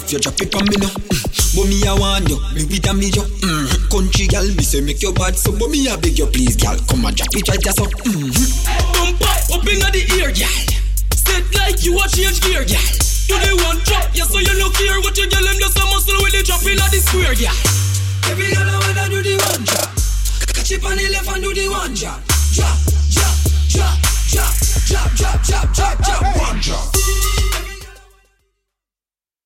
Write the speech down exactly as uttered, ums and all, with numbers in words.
if you drop it on me now. Mm. But me I want you, me with a me yo. Mm. Country gal, me say make your bad so. But me I beg you please, gal, come and drop it right just up. Mm. Bump up, up inna the ear, gal. Set like you a change gear, gal. Do the one drop, yeah, so you